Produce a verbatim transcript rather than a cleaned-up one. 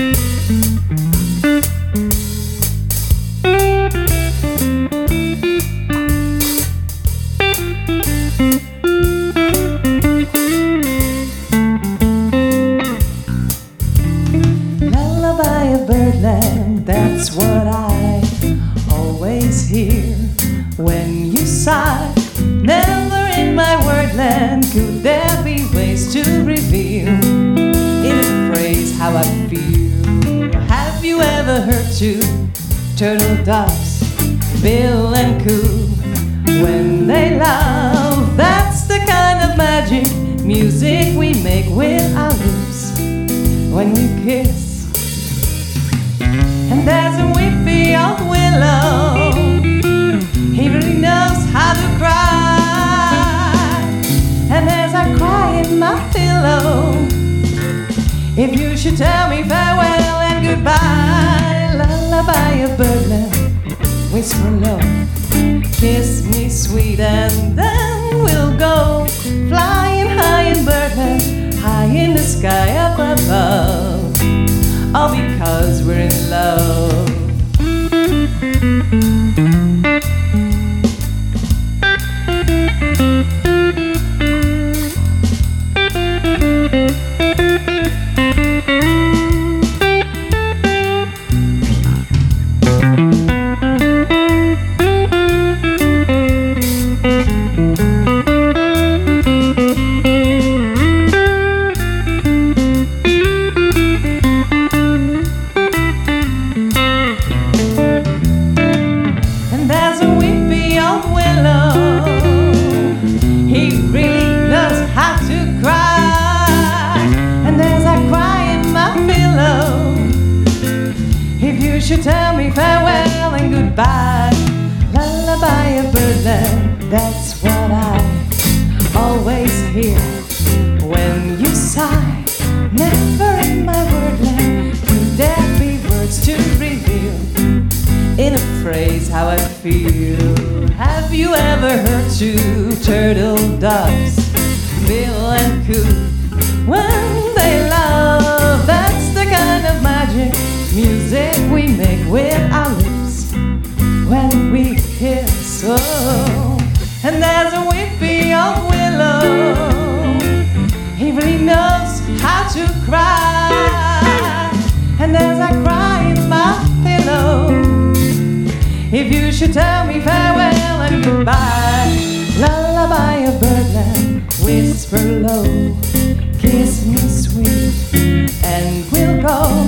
Lullaby of birdland, that's what I always hear when you sigh. Never in my wordland could there be ways to reveal in a phrase how I feel. Have you ever heard two turtle doves, bill and coo, when they love? That's the kind of magic music we make with our lips when we kiss. And there's a weepy old willow, he really knows how to cry. And there's a cry in my pillow, if you should tell me farewell and goodbye. Lullaby of birdland, whisper low, kiss me sweet, and then we'll go flying high in birdland, high in the sky up above, all because we're in love. Should tell me farewell and goodbye. Lullaby of birdland, that's what I always hear when you sigh. Never in my wordland could there be words to reveal in a phrase how I feel. Have you ever heard two turtle doves, bill and coo, when they love? That's the kind of magic music we make with our lips when we kiss. Oh, and there's a weepy old willow, he really knows how to cry. And there's a cry in my pillow, if you should tell me farewell and goodbye. Lullaby of birdland, whisper low, kiss me sweet, and we'll go